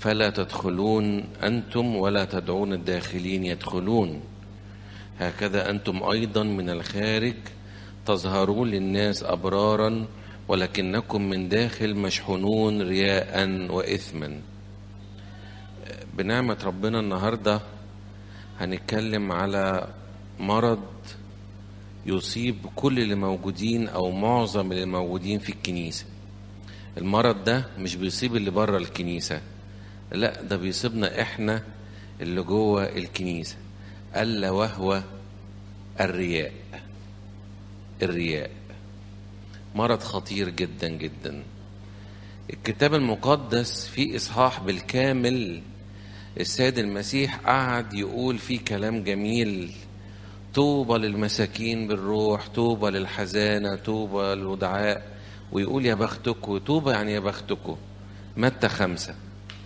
فلا تدخلون أنتم ولا تدعون الداخلين يدخلون. هكذا أنتم أيضا من الخارج تظهرون للناس أبرارا ولكنكم من داخل مشحونون رياء وإثما. بنعمة ربنا النهاردة هنتكلم على مرض يصيب كل اللي موجودين أو معظم اللي موجودين في الكنيسة. المرض ده مش بيصيب اللي بره الكنيسة، لا، ده بيصيبنا احنا اللي جوه الكنيسة، ألا وهو الرياء. الرياء مرض خطير جدا جدا. الكتاب المقدس في إصحاح بالكامل السيد المسيح قعد يقول فيه كلام جميل: طوبى للمساكين بالروح، طوبى للحزانة، طوبى للودعاء، ويقول يا بختكم. طوبى يعني يا بختكم. متى 5.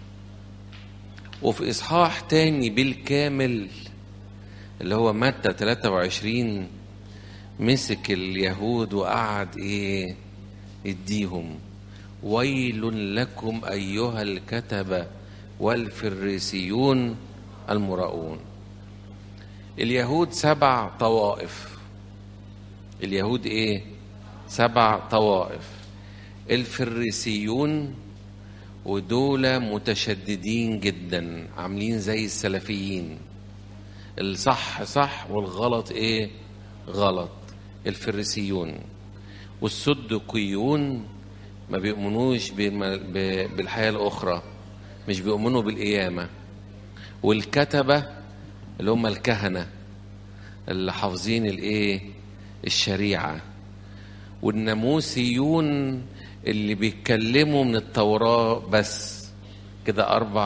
وفي إصحاح تاني بالكامل اللي هو متى 23 مسك اليهود وقعد يديهم: ويل لكم أيها الكتبة والفريسيون المراؤون. اليهود 7 طوائف. اليهود 7 طوائف. الفريسيون ودول متشددين جدا، عاملين زي السلفيين، الصح صح والغلط غلط. الفريسيون. والصدقيون ما بيؤمنوش بالحياة الأخرى، مش بيؤمنوا بالقيامة. والكتبة اللي هم الكهنة اللي حافظين الشريعة. والناموسيون اللي بيتكلموا من التوراة بس. كده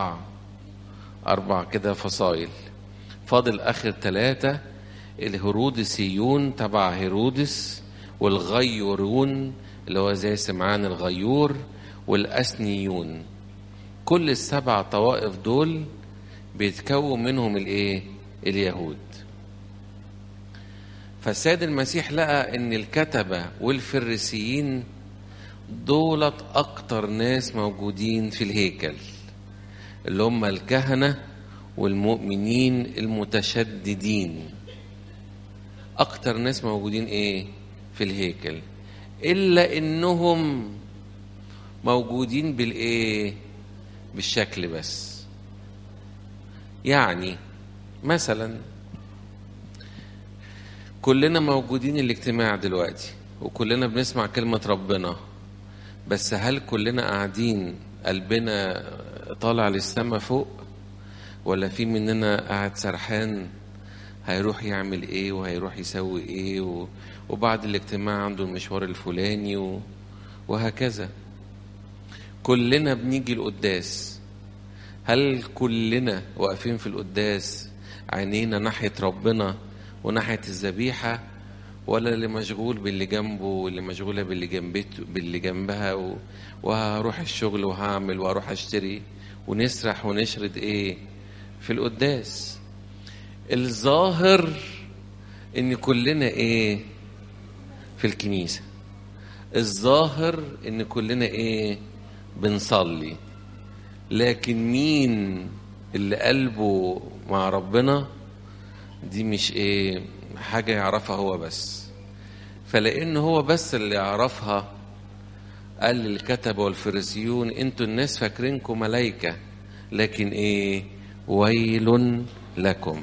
أربع كده فصائل. فاضل آخر 3: الهرودسيون تبع هيرودس، والغيورون اللي هو زي سمعان الغيور، والأسنيون. كل ال7 طوائف دول بيتكون منهم اليهود. فالسيد المسيح لقى ان الكتبة والفريسيين دولت اكتر ناس موجودين في الهيكل، اللي هم الكهنة والمؤمنين المتشددين. اكتر ناس موجودين في الهيكل، الا انهم موجودين بالشكل بس. يعني مثلا كلنا موجودين الاجتماع دلوقتي وكلنا بنسمع كلمة ربنا، بس هل كلنا قاعدين قلبنا طالع للسما فوق، ولا في مننا قاعد سرحان هيروح يعمل وهيروح يسوي وبعد الاجتماع عنده المشوار الفلاني وهكذا. كلنا بنيجي القداس، هل كلنا واقفين في القداس عينينا ناحية ربنا وناحية الذبيحة، ولا اللي مشغول باللي جنبه واللي مشغولة باللي جنبها وهروح الشغل وهعمل وهروح اشتري ونسرح ونشرد في القداس؟ الظاهر ان كلنا في الكنيسة، الظاهر ان كلنا بنصلي، لكن مين اللي قلبه مع ربنا دي مش حاجة يعرفها هو بس. فلأن هو بس اللي يعرفها قال للكتبة والفريسيون: انتوا الناس فاكرينكم ملايكة، لكن ويل لكم.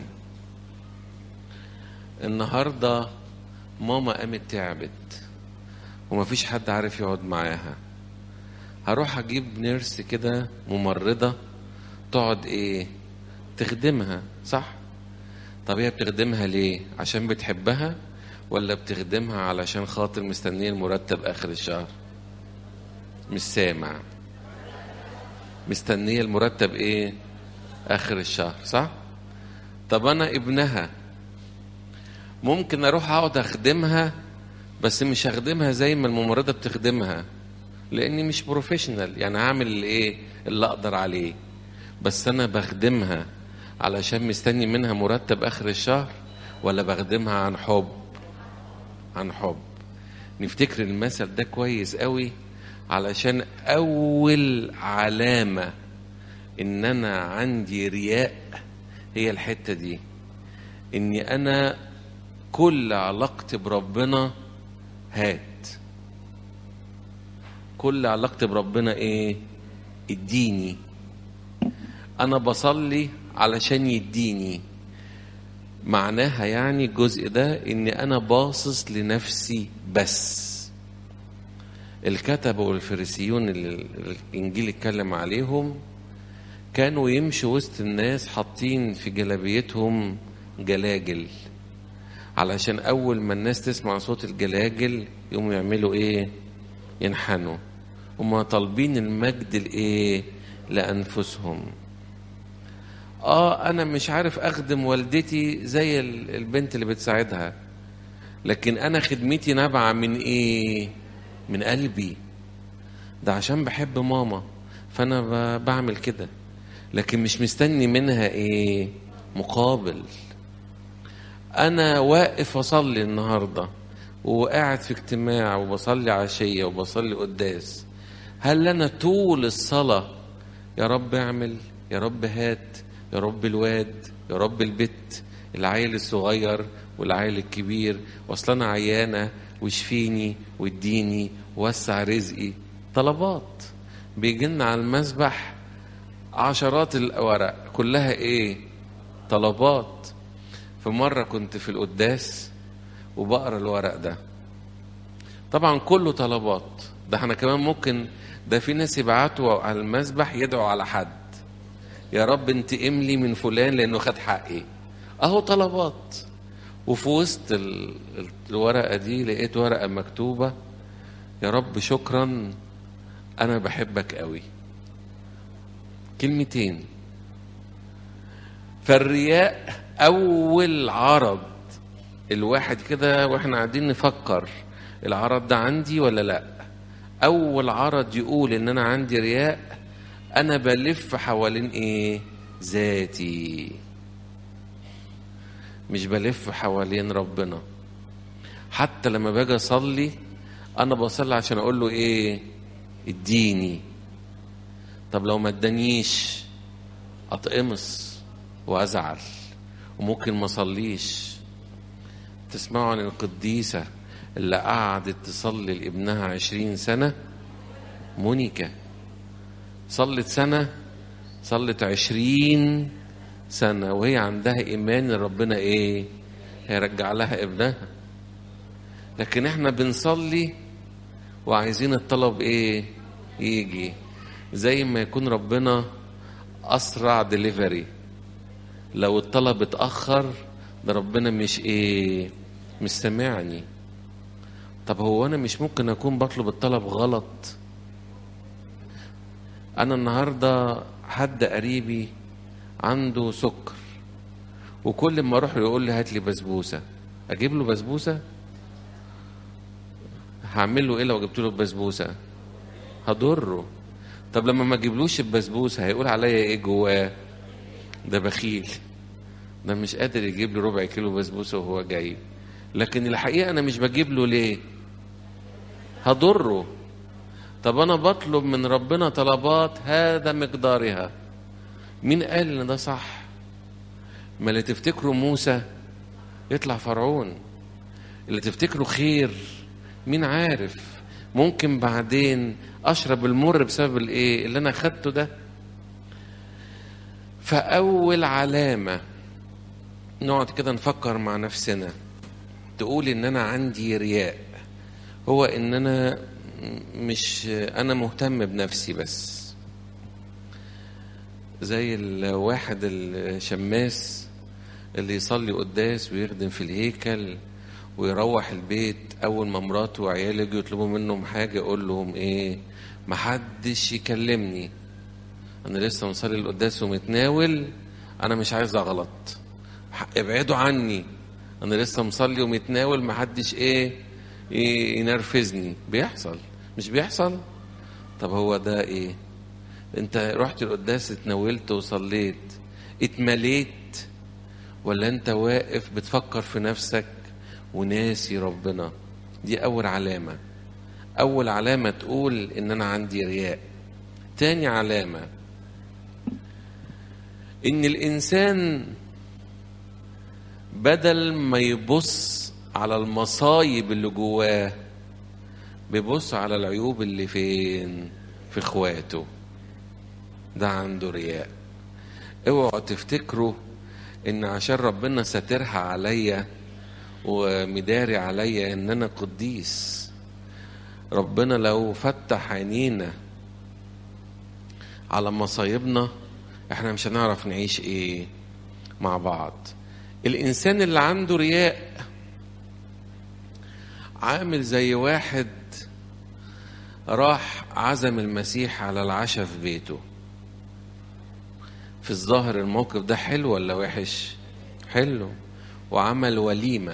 النهاردة ماما قامت تعبت ومفيش حد عارف يقعد معاها، هروح اجيب نيرس كده ممرضة تقعد تخدمها، صح؟ طب هي بتخدمها ليه؟ عشان بتحبها، ولا بتخدمها علشان خاطر مستنية المرتب آخر الشهر؟ مش سامع. مستنية المرتب آخر الشهر، صح؟ طب أنا ابنها ممكن أروح أقعد أخدمها، بس مش هخدمها زي ما الممرضة بتخدمها، لأني مش بروفيشنال، يعني هعمل اللي أقدر عليه، بس أنا بخدمها علشان مستني منها مرتب آخر الشهر، ولا بخدمها عن حب؟ عن حب. نفتكر المثل ده كويس قوي، علشان أول علامة ان انا عندي رياء هي الحتة دي، اني انا كل علاقتي بربنا هات، كل علاقتي بربنا ايه؟ اديني. انا بصلي علشان يديني. معناها يعني الجزء ده اني انا باصص لنفسي بس. الكتبة والفريسيون اللي الانجيل اتكلم عليهم كانوا يمشوا وسط الناس حاطين في جلابيتهم جلاجل، علشان اول ما الناس تسمع صوت الجلاجل يقوموا يعملوا ايه؟ ينحنوا. هما طالبين المجد الايه؟ لانفسهم. انا مش عارف اخدم والدتي زي البنت اللي بتساعدها، لكن انا خدمتي نابعه من ايه؟ من قلبي. ده عشان بحب ماما فانا بعمل كده، لكن مش مستني منها ايه؟ مقابل. انا واقف اصلي النهارده وقاعد في اجتماع وبصلي عشيه وبصلي قداس، هل انا طول الصلاه يا رب اعمل، يا رب هات، يا رب الواد، يا رب البت، العيل الصغير والعيل الكبير، واصل انا عيانه واشفيني واديني ووسع رزقي؟ طلبات بيجيلنا على المسبح عشرات الورق كلها ايه؟ طلبات. في مرة كنت في القداس وبقرا الورق ده، طبعا كله طلبات. ده احنا كمان ممكن، ده في ناس يبعتوا على المسبح يدعوا على حد، يا رب انتقم لي من فلان لانه خد حقي، اهو طلبات. وفي وسط الورقة دي لقيت ورقة مكتوبة يا رب شكرا انا بحبك قوي، كلمتين. فالرياء اول عرض الواحد كده واحنا قاعدين نفكر العرض ده عندي ولا لا، اول عرض يقول ان انا عندي رياء، انا بلف حوالين ايه؟ ذاتي، مش بلف حوالين ربنا. حتى لما باجي اصلي انا بصلي عشان اقول له ايه؟ اديني. طب لو ما ادانيش اتقمص وازعل وممكن ما اصليش. تسمعوا عن القديسة اللي قعدت تصلي لابنها 20 سنة؟ مونيكا صلت سنة، صلت 20 سنة وهي عندها إيمان إن ربنا إيه؟ هيرجع لها ابنها. لكن إحنا بنصلي وعايزين الطلب إيه؟ يجي زي ما يكون ربنا أسرع ديليفري. لو الطلب اتأخر ده ربنا مش إيه؟ مش سامعني. طب هو أنا مش ممكن أكون بطلب الطلب غلط؟ أنا النهاردة حد قريبي عنده سكر، وكل ما أروح يقول لي هات لي بسبوسة، أجيب له بسبوسة؟ هعمل له إيه لو جبت له بسبوسة؟ هضره. طب لما ما أجيبلوش البسبوسة هيقول عليا إيه جواه؟ ده بخيل، ده مش قادر يجيب لي ربع كيلو بسبوسة وهو جاي. لكن الحقيقة أنا مش بجيب له ليه؟ هضره. طب أنا بطلب من ربنا طلبات هذا مقدارها، مين قال إن ده صح؟ ما اللي تفتكروا موسى يطلع فرعون، اللي تفتكروا خير مين عارف؟ ممكن بعدين أشرب المر بسبب الإيه؟ اللي أنا خدته ده. فأول علامة نقعد كده نفكر مع نفسنا تقول إن أنا عندي رياء، هو إن أنا مش أنا مهتم بنفسي بس. زي الواحد الشماس اللي يصلي قداس ويخدم في الهيكل ويروح البيت، أول ما مراته وعياله يجوا يطلبوا منهم حاجة يقول لهم إيه؟ محدش يكلمني، أنا لسه مصلي القداس ومتناول، أنا مش عايز أغلط، ابعدوا عني، أنا لسه مصلي ومتناول، محدش إيه ينرفزني. بيحصل مش بيحصل؟ طب هو ده إيه؟ أنت رحت القداس اتناولت وصليت اتمليت، ولا أنت واقف بتفكر في نفسك وناسي ربنا؟ دي أول علامة. أول علامة تقول إن أنا عندي رياء. تاني علامة ان الانسان بدل ما يبص على المصايب اللي جواه بيبص على العيوب اللي فين؟ في اخواته. ده عنده رياء. اوعوا تفتكروا ان عشان ربنا ساترها عليا ومداري عليا ان انا قديس. ربنا لو فتح عينينا على مصايبنا احنا مش هنعرف نعيش ايه مع بعض. الانسان اللي عنده رياء عامل زي واحد راح عزم المسيح على العشاء في بيته. في الظاهر الموقف ده حلو ولا وحش؟ حلو. وعمل وليمة،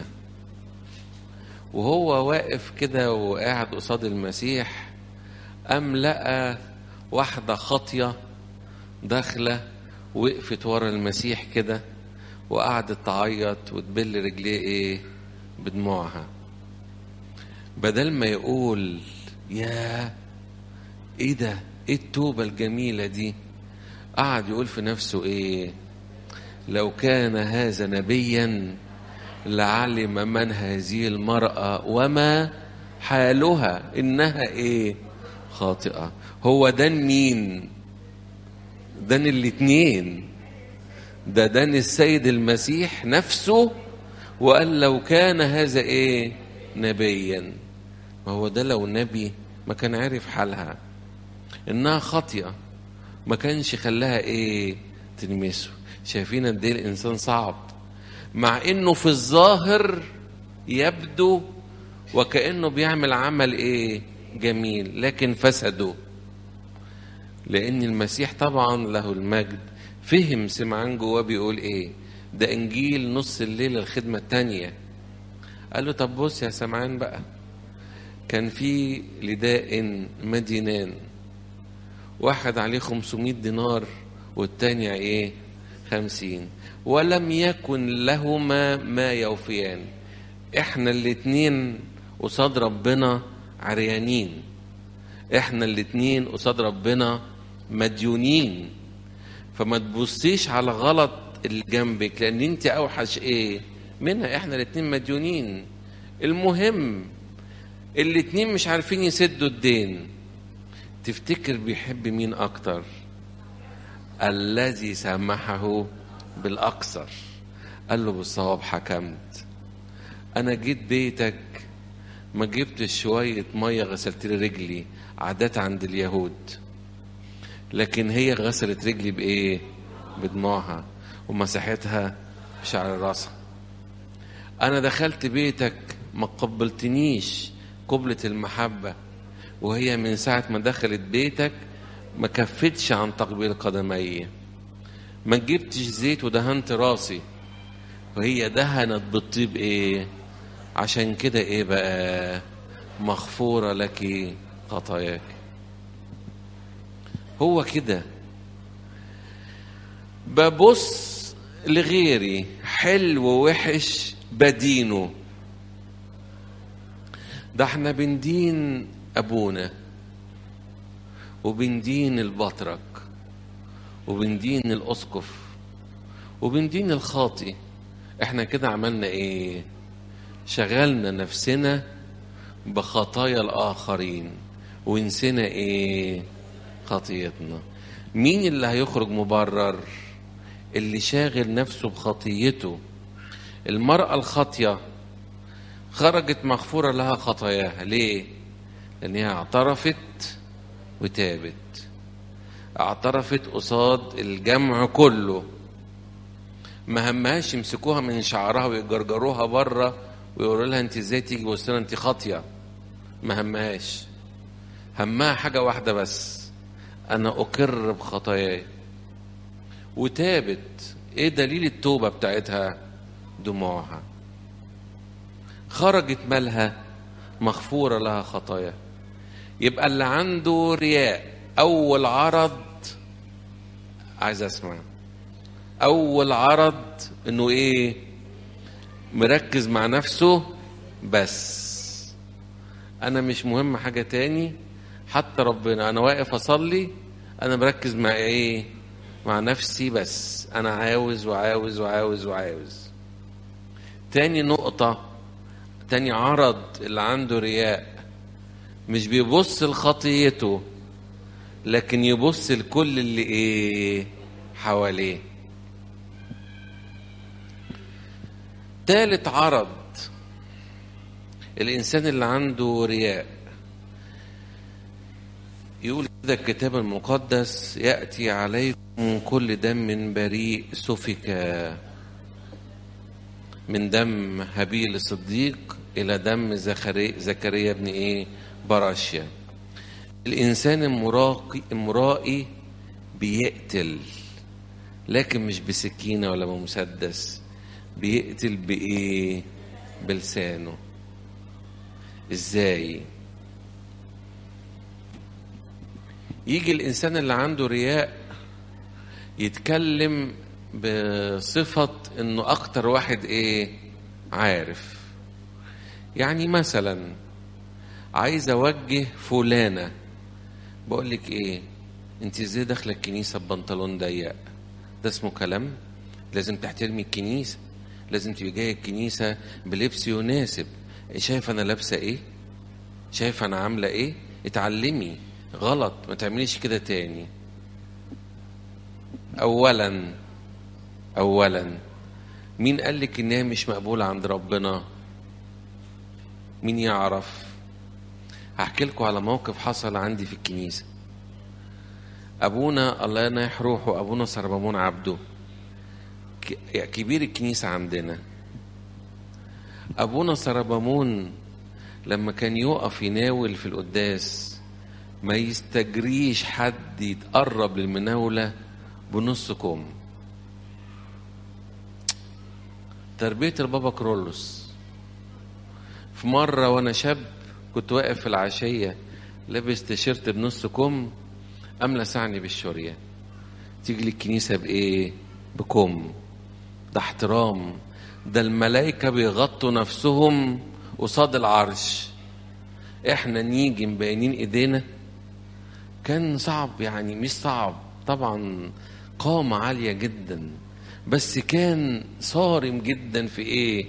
وهو واقف كده وقاعد قصاد المسيح قام لقى واحدة خاطية داخلة وقفت ورا المسيح كده وقعدت تعيط وتبل رجليه ايه بدموعها. بدل ما يقول يا ايه ده، ايه التوبة الجميلة دي، قعد يقول في نفسه ايه؟ لو كان هذا نبيا لعلم من هذه المرأة وما حالها انها ايه؟ خاطئة. هو دان مين؟ دان الاتنين. ده دان السيد المسيح نفسه وقال لو كان هذا ايه؟ نبيا. ما هو ده لو نبي ما كان عارف حالها انها خاطئة، ما كانش خلاها ايه؟ تلمسه. شايفين قد ايه الانسان صعب؟ مع انه في الظاهر يبدو وكأنه بيعمل عمل ايه؟ جميل، لكن فسده. لان المسيح طبعا له المجد فهم سمعان جواه بيقول ايه؟ ده انجيل نص الليل الخدمة التانية. قال له طب بص يا سمعان بقى، كان في لداء مدينان، واحد عليه 500 دينار والتاني ايه؟ 50، ولم يكن لهما ما يوفيان. احنا الاتنين قصاد ربنا عريانين، احنا الاتنين قصاد ربنا مديونين. فما تبصيش على غلط اللي جنبك لان انت اوحش ايه منها. احنا الاتنين مديونين. المهم الاتنين مش عارفين يسدوا الدين. تفتكر بيحب مين اكتر؟ الذي سامحه بالاكثر. قال له بالصواب حكمت. انا جيت بيتك ما جبتش شوية مية غسلت لي رجلي، عادات عند اليهود، لكن هي غسلت رجلي بايه؟ بدموعها ومسحتها بشعر راسها. انا دخلت بيتك ما قبلتنيش قبلة المحبة، وهي من ساعة ما دخلت بيتك ما كفتش عن تقبيل قدمي. ما جبتش زيت ودهنت راسي، وهي دهنت بالطيب ايه؟ عشان كده ايه بقى؟ مغفورة لك خطاياك. هو كده. ببص لغيري حلو ووحش بدينه. ده احنا بندين ابونا وبندين البطرك وبندين الاسقف وبندين الخاطئ. احنا كده عملنا ايه؟ شغلنا نفسنا بخطايا الاخرين ونسينا ايه؟ خطيتنا. مين اللي هيخرج مبرر؟ اللي شاغل نفسه بخطيته. المرأة الخاطية خرجت مغفورة لها خطاياها. ليه؟ لأنها اعترفت وتابت. اعترفت قصاد الجمع كله، ما همهاش يمسكوها من شعرها ويجرجروها بره ويقولوا لها انت ازاي تيجي وسطنا انت خاطيه. ما همهاش، همها حاجه واحده بس، انا اقر بخطاياي. وتابت. ايه دليل التوبه بتاعتها؟ دموعها. خرجت مالها؟ مغفوره لها خطايا. يبقى اللي عنده رياء اول عرض، عايز اسمع، اول عرض انه ايه؟ مركز مع نفسه بس. انا مش مهم حاجة تاني، حتى ربنا انا واقف اصلي انا مركز مع ايه؟ مع نفسي بس، انا عاوز وعاوز وعاوز وعاوز. تاني نقطة، تاني عرض اللي عنده رياء، مش بيبص لخطيته لكن يبص لكل اللي ايه حواليه. تالت عرض الانسان اللي عنده رياء، يقول كده الكتاب المقدس: يأتي عليكم كل دم بريء سفك، من دم هابيل الصديق إلى دم زكريا ابن إيه براشيا. الإنسان المرائي بيقتل، لكن مش بسكينة ولا بمسدس، بيقتل بإيه؟ بلسانه. إزاي؟ يجي الإنسان اللي عنده رياء يتكلم بصفة إنه أكتر واحد إيه عارف. يعني مثلا عايز أوجه فلانة، بقولك إيه، أنت إزاي داخلة الكنيسة ببنطلون ضيق؟ ده اسمه كلام؟ لازم تحترمي الكنيسة، لازم تبقي جاية الكنيسة بلبس يناسب. شايف أنا لابسة إيه؟ شايف أنا عاملة إيه؟ اتعلمي، غلط، ما تعمليش كده تاني. أولا مين قالك إنها مش مقبولة عند ربنا؟ مين يعرف؟ هحكي لكم على موقف حصل عندي في الكنيسة. أبونا الله ينيح روحه، أبونا سربمون عبده، كبير الكنيسة عندنا. أبونا سربمون لما كان يقف يناول في القداس ما يستجريش حد يتقرب للمناولة بنص كم. تربية البابا كرولوس. في مرة وانا شاب كنت واقف في العشية لابس تيشيرت بنص كم، قام لسعني بالشورية: تيجي للكنيسة بايه؟ بكم. ده احترام، ده الملائكة بيغطوا نفسهم قصاد العرش، احنا نيجي مبينين ايدينا؟ كان صعب، يعني مش صعب طبعا، قامة عالية جدا، بس كان صارم جدا في ايه؟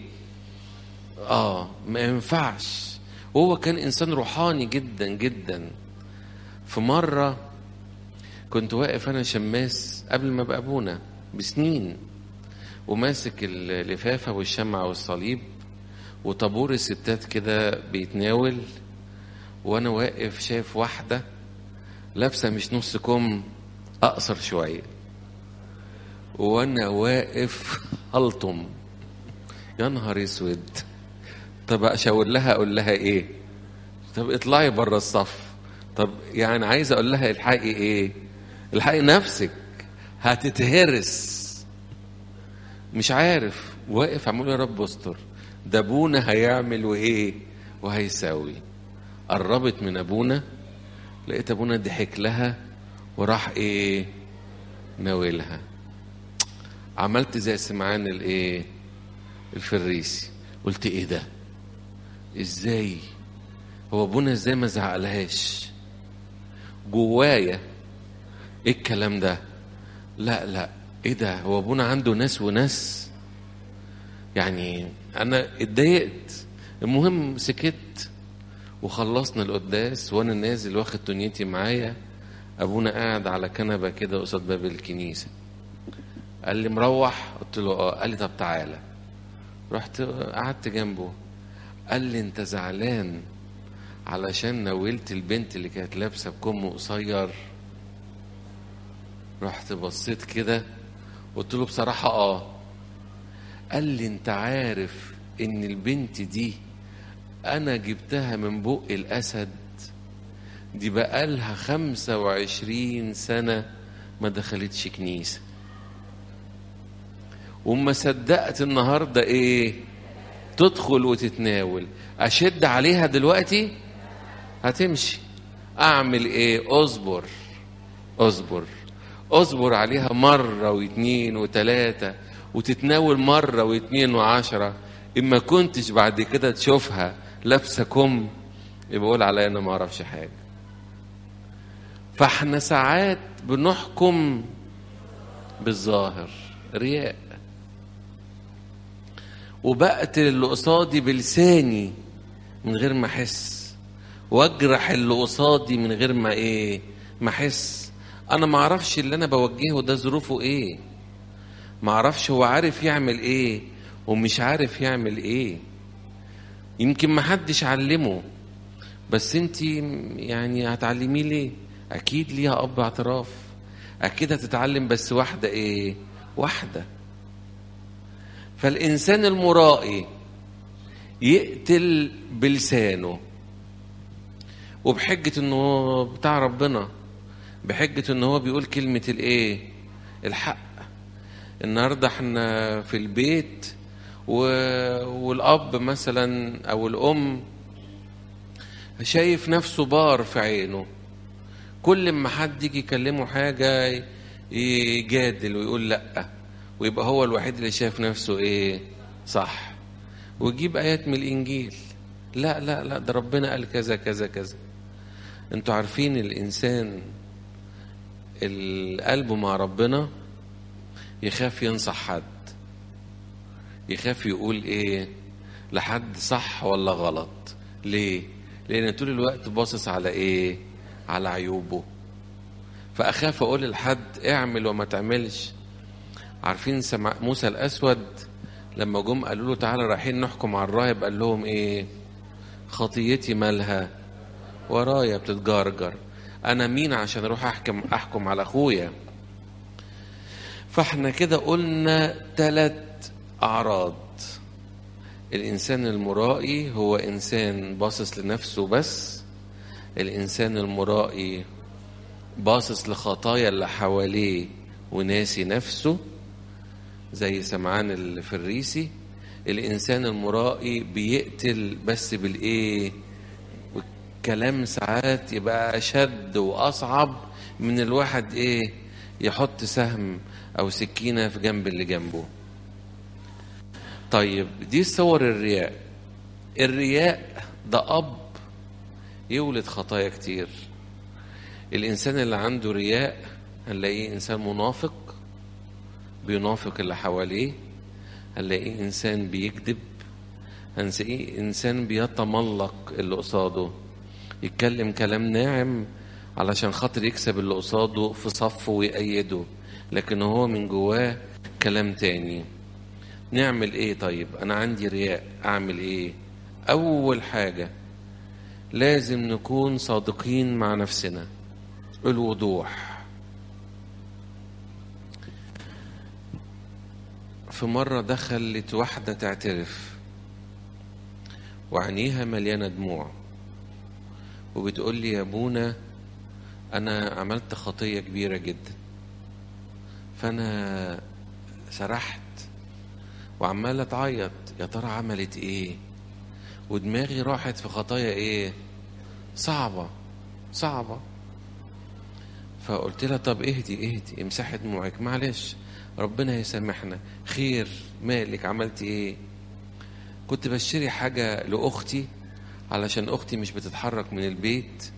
ما ينفعش. وهو كان انسان روحاني جدا جدا. في مرة كنت واقف انا شماس قبل ما ابقى ابونا بسنين، وماسك اللفافة والشمعة والصليب وطابور الستات كده بيتناول، وانا واقف شايف واحدة لابسة مش نص كم، اقصر شوية، وانا واقف هلطم. يا نهار اسود، طب اشاور لها اقول لها ايه؟ طب اطلعي بره الصف. طب يعني عايز اقول لها الحقي ايه؟ الحقي نفسك هتتهرس. مش عارف، واقف عمال يا رب استر، ده ابونا هيعمل وايه وهيساوي. قربت من ابونا، لقيت ابونا ضحك لها وراح ايه ناولها. عملت زي سمعان الايه الفريسي، قلت ايه ده؟ ازاي هو ابونا ازاي ما زعقلهاش؟ جوايا ايه الكلام ده؟ لا ايه ده، هو ابونا عنده ناس وناس؟ يعني انا اتضايقت. المهم سكت وخلصنا القداس، وانا نازل واخد دنيتي معايا، ابونا قاعد على كنبه كده قصاد باب الكنيسه. قال لي مروح؟ قلت له اه. قال لي طب تعالى. رحت قعدت جنبه. قال لي انت زعلان علشان ناولت البنت اللي كانت لابسه بكم قصير؟ رحت بصيت كده قلت له بصراحه اه. قال لي انت عارف ان البنت دي انا جبتها من بق الاسد؟ دي بقالها 25 سنة ما دخلتش كنيسة، وما صدقت النهاردة ايه تدخل وتتناول. اشد عليها دلوقتي؟ هتمشي. اعمل ايه؟ اصبر عليها مرة واثنين وثلاثة، وتتناول مرة واثنين وعشرة. اما كنتش بعد كده تشوفها لابسة كم يبقى قول عليا انا ما اعرفش حاجة. فاحنا ساعات بنحكم بالظاهر، رياء. وبقتل اللي قصادي بلساني من غير ما احس، واجرح اللي قصادي من غير ما ما احس. انا ما اعرفش اللي انا بوجهه ده ظروفه ايه، ما اعرفش هو عارف يعمل ايه ومش عارف يعمل ايه. يمكن ما حدش علمه، بس انت يعني هتعلميه ليه؟ اكيد ليها اب اعتراف، اكيد هتتعلم، بس واحده واحده. فالانسان المرائي يقتل بلسانه، وبحجه انه هو بتاع ربنا، بحجه انه هو بيقول كلمه الحق. النهارده احنا في البيت والاب مثلا او الام شايف نفسه بار في عينه، كل ما حد يجي يكلمه حاجة يجادل ويقول لأ، ويبقى هو الوحيد اللي شايف نفسه صح، ويجيب آيات من الإنجيل. لا لا لا، ده ربنا قال كذا كذا كذا. انتوا عارفين الإنسان القلب مع ربنا يخاف ينصح حد، يخاف يقول لحد صح ولا غلط. ليه؟ لأن طول الوقت باصص على على عيوبه. فأخاف أقول لحد اعمل وما تعملش. عارفين موسى الأسود لما جم قالوا له تعالى رايحين نحكم على الراهب، قال لهم خطيتي مالها ورايا بتتجرجر، أنا مين عشان أروح أحكم على أخويا؟ فاحنا كده قلنا 3 أعراض. الإنسان المرائي هو إنسان باصص لنفسه بس، الإنسان المرائي باصص لخطايا اللي حواليه وناسي نفسه زي سمعان الفريسي. الإنسان المرائي بيقتل بس والكلام ساعات يبقى أشد وأصعب من الواحد يحط سهم أو سكينة في جنب اللي جنبه. طيب دي صور الرياء. الرياء ده أب يولد خطايا كتير. الإنسان اللي عنده رياء هنلاقيه إنسان منافق، بينافق اللي حواليه. هنلاقيه إنسان بيكذب، هنلاقيه إنسان بيتملق اللي قصاده، يتكلم كلام ناعم علشان خاطر يكسب اللي قصاده في صفه ويأيده، لكن هو من جواه كلام تاني. نعمل طيب؟ أنا عندي رياء، أعمل أول حاجة لازم نكون صادقين مع نفسنا، الوضوح. في مرة دخلت واحدة تعترف وعينيها مليانة دموع، وبتقول لي يا ابونا أنا عملت خطية كبيرة جدا. فأنا سرحت وعمالة تعيط، يا ترى عملت ودماغي راحت في خطايا صعبة. فقلت لها طب اهدي امسحي دموعك، معلش ربنا يسامحنا، خير مالك، عملت كنت بشتري حاجة لأختي علشان أختي مش بتتحرك من البيت،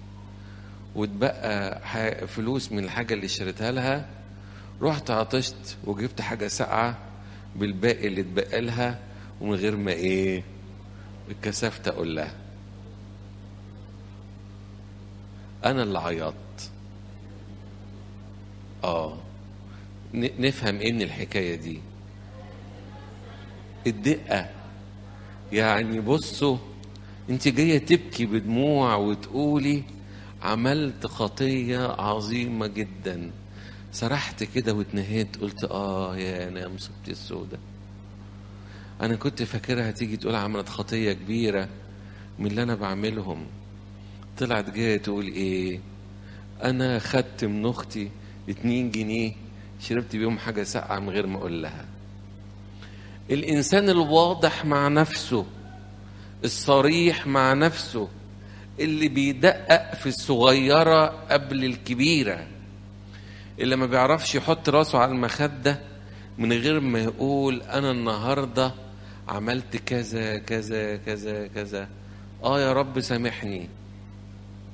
واتبقى فلوس من الحاجة اللي اشتريتها لها، رحت عطشت وجبت حاجة ساقعة بالباقي اللي اتبقى لها، ومن غير ما اتكسفت أقول لها. أنا اللي عيطت. نفهم من الحكاية دي الدقة. يعني بصوا، انت جاية تبكي بدموع وتقولي عملت خطية عظيمة جدا. سرحت كده واتنهيت، قلت يا انا مصيبتي السودة. انا كنت فاكرها تيجي تقول عملت خطية كبيرة من اللي انا بعملهم، طلعت جاية تقول انا خدت من اختي 2 جنيه شربت بيهم حاجة ساقعة من غير ما اقول لها. الانسان الواضح مع نفسه، الصريح مع نفسه، اللي بيدقق في الصغيرة قبل الكبيرة، اللي ما بيعرفش يحط راسه على المخدة من غير ما يقول أنا النهاردة عملت كذا كذا كذا كذا. يا رب سامحني،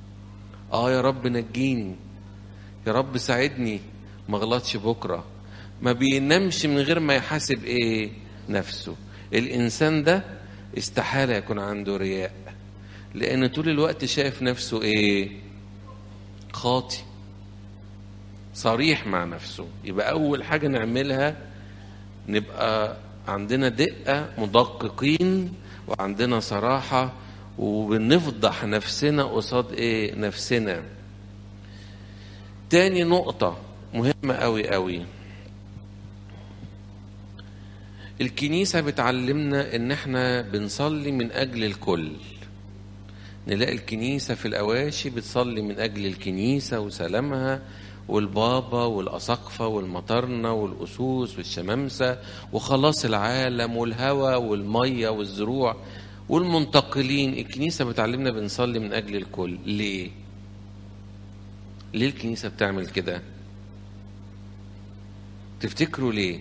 يا رب نجيني، يا رب ساعدني ما غلطش بكرة، ما بينامش من غير ما يحاسب ايه نفسه. الانسان ده استحالة يكون عنده رياء، لان طول الوقت شايف نفسه ايه؟ خاطي، صريح مع نفسه. يبقى اول حاجة نعملها نبقى عندنا دقة، مدققين، وعندنا صراحة، وبنفضح نفسنا قصاد ايه؟ نفسنا. تاني نقطة مهمة قوي قوي، الكنيسة بتعلمنا ان احنا بنصلي من اجل الكل. نلاقي الكنيسة في الأواشي بتصلي من أجل الكنيسة وسلامها، والبابا والأساقفة والمطرنة والأسوس والشمامسة وخلاص العالم والهواء والمية والزروع والمنتقلين. الكنيسة بتعلمنا بنصلي من أجل الكل. ليه؟ ليه الكنيسة بتعمل كده؟ تفتكروا ليه؟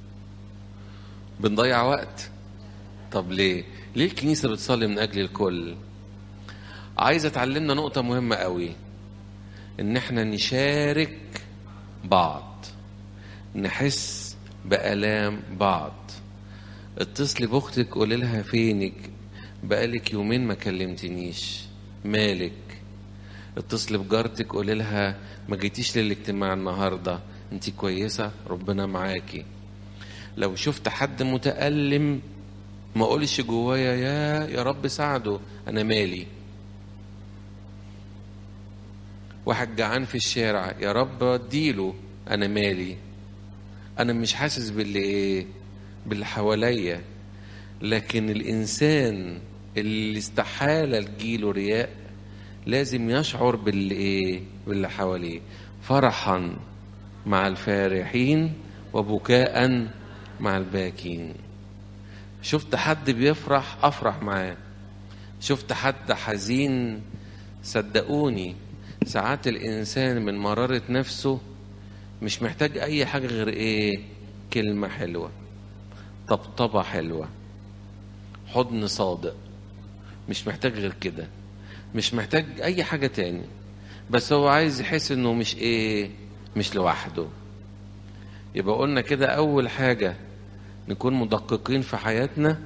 بنضيع وقت؟ طب ليه؟ ليه الكنيسة بتصلي من أجل الكل؟ عايزة تعلمنا نقطة مهمة قوي، ان احنا نشارك بعض، نحس بآلام بعض. اتصلي باختك قولي لها فينك، بقالك يومين ما كلمتنيش، مالك؟ اتصلي بجارتك قولي لها ما جيتيش للاجتماع النهارده، انت كويسة؟ ربنا معاكي. لو شفت حد متألم ما اقولش جوايا يا رب ساعده، انا مالي. واحد جعان في الشارع، يا رب اديله، انا مالي، انا مش حاسس باللي ايه؟ باللي حواليا. لكن الانسان اللي استحالة تجيله رياء لازم يشعر باللي ايه؟ باللي حواليه. فرحا مع الفارحين وبكاء مع الباكين. شفت حد بيفرح افرح معاه، شفت حد حزين صدقوني ساعات الإنسان من مرارة نفسه مش محتاج أي حاجة غير إيه؟ كلمة حلوة، طبطبة حلوة، حضن صادق. مش محتاج غير كده، مش محتاج أي حاجة تاني. بس هو عايز يحس إنه مش إيه؟ مش لوحده. يبقى قلنا كده أول حاجة نكون مدققين في حياتنا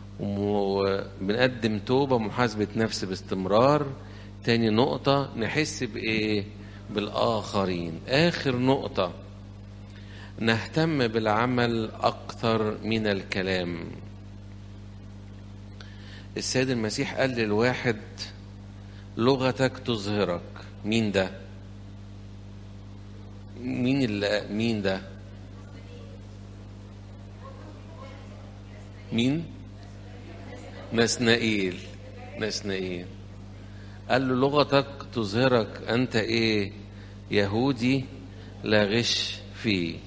وبنقدم توبة، محاسبة نفس باستمرار. تاني نقطة نحس بإيه؟ بالآخرين. آخر نقطة نهتم بالعمل أكثر من الكلام. السيد المسيح قال للواحد لغتك تظهرك. مين ده؟ مين ده؟ مين؟ نسنائيل. قال له لغتك تظهرك، أنت إيه؟ يهودي لا غش فيه.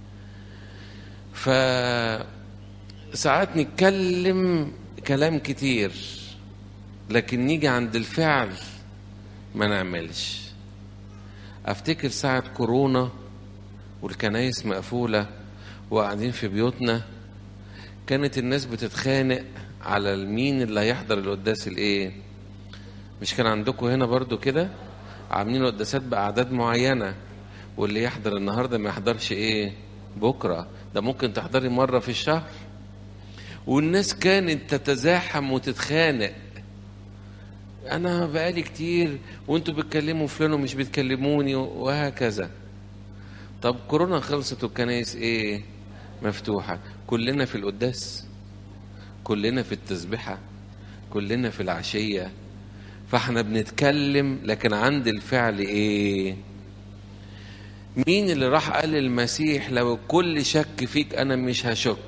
فساعات نتكلم كلام كتير لكن نيجي عند الفعل ما نعملش. أفتكر ساعة كورونا والكنايس مقفولة وقاعدين في بيوتنا، كانت الناس بتتخانق على مين اللي هيحضر القداس الإيه؟ مش كان عندكم هنا برضو كده عاملين قداسات بأعداد معينة، واللي يحضر النهاردة ما يحضرش ايه بكرة، ده ممكن تحضري مرة في الشهر. والناس كانت تتزاحم وتتخانق، انا بقالي كتير وانتوا بتكلموا فلان ومش بتكلموني وهكذا. طب كورونا خلصت والكنايس ايه؟ مفتوحة. كلنا في القداس، كلنا في التسبحة، كلنا في العشية. فاحنا بنتكلم لكن عند الفعل ايه؟ مين اللي راح قال المسيح لو الكل شك فيك انا مش هشك،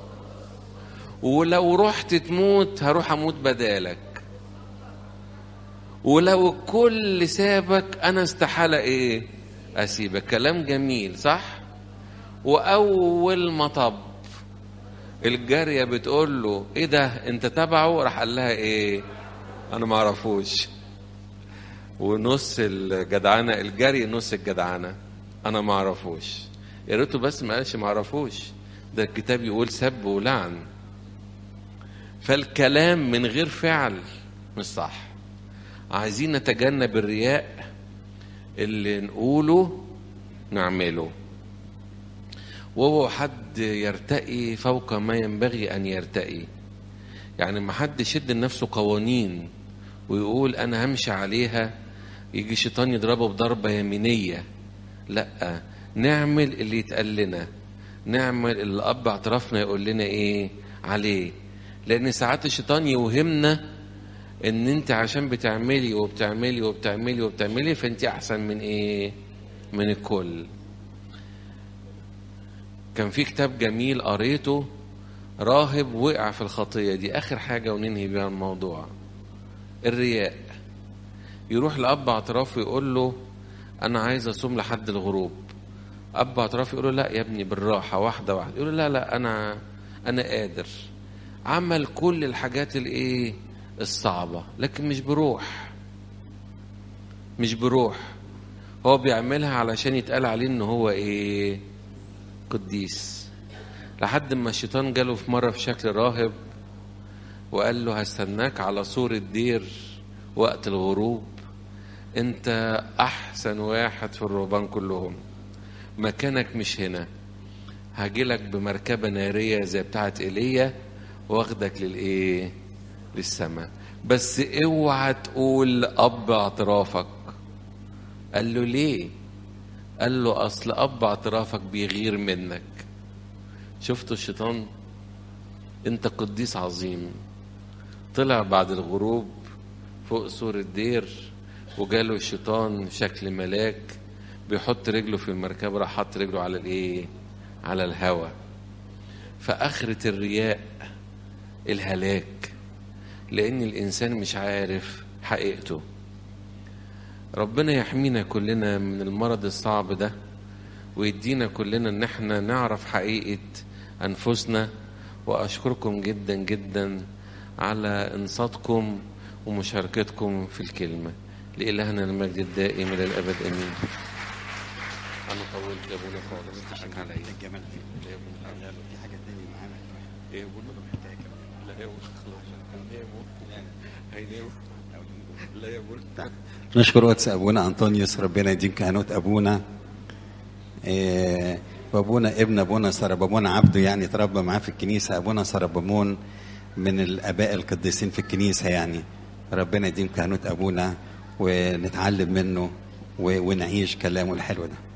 ولو رحت تموت هروح اموت بدالك، ولو الكل سابك انا استحالة ايه؟ اسيبك. كلام جميل صح؟ واول ما طب الجارية بتقول له ايه ده انت تبعه؟ راح قال لها ايه؟ انا ما اعرفوش. ونص الجدعنة الجري نص الجدعنة، انا ما اعرفوش. يا ريته بس ما قالش ما اعرفوش، ده الكتاب يقول سب ولعن. فالكلام من غير فعل مش صح. عايزين نتجنب الرياء، اللي نقوله نعمله. وهو حد يرتقي فوق ما ينبغي أن يرتقي. يعني ما حد يشد لنفسه قوانين ويقول أنا همشي عليها يجي الشيطان يضربه بضربة يمينية. لا، نعمل اللي يتقال لنا، نعمل اللي أب اعترافنا يقول لنا إيه عليه. لأن ساعات الشيطان يوهمنا إن أنت عشان بتعملي وبتعملي وبتعملي وبتعملي فأنت أحسن من إيه؟ من الكل. كان في كتاب جميل قريته، راهب وقع في الخطية دي، آخر حاجة وننهي بيها الموضوع، الرياء. يروح لأب اعترافه يقول له أنا عايز أصوم لحد الغروب. أب اعترافه يقول له لا يا ابني بالراحة، واحدة واحدة. يقول له لا لا، أنا قادر. عمل كل الحاجات الإيه الصعبة، لكن مش بروح. هو بيعملها علشان يتقال عليه إن هو إيه؟ قديس. لحد ما الشيطان جاله في مرة في شكل راهب وقال له هستناك على سور الدير وقت الغروب، انت احسن واحد في الرهبان كلهم، مكانك مش هنا، هاجيلك بمركبة نارية زي بتاعة ايليا واخدك للايه؟ للسماء. بس اوعى تقول اب اعترافك. قال له ليه؟ قال له اصل اب اعترافك بيغير منك. شفتوا الشيطان؟ انت قديس عظيم. طلع بعد الغروب فوق سور الدير وجاله الشيطان شكل ملاك بيحط رجله في المركبة، راح حط رجله على الايه؟ على الهواء. فآخرة الرياء الهلاك، لأن الإنسان مش عارف حقيقته. ربنا يحمينا كلنا من المرض الصعب ده، ويدينا كلنا ان احنا نعرف حقيقة أنفسنا. وأشكركم جدا جدا على انصاتكم ومشاركتكم في الكلمة. لإلهنا المجد الدائم إلى الأبد آمين. أنا طولت يا أبونا خالص، تشك عليا. الجمال فيه. يا أبونا لا في حاجة تانية معانا. إيه يا أبونا؟ لا يا أبونا خلاص. هينام. لا يا أبونا. نشكر قدس أبونا أنطونيوس، ربنا يديم كهنوت أبونا. وأبونا ابن أبونا سربمون عبده، يعني تربى معاه في الكنيسة. أبونا سربمون من الآباء القديسين في الكنيسة، يعني ربنا يديم كهنوت أبونا ونتعلم منه ونعيش كلامه الحلو ده.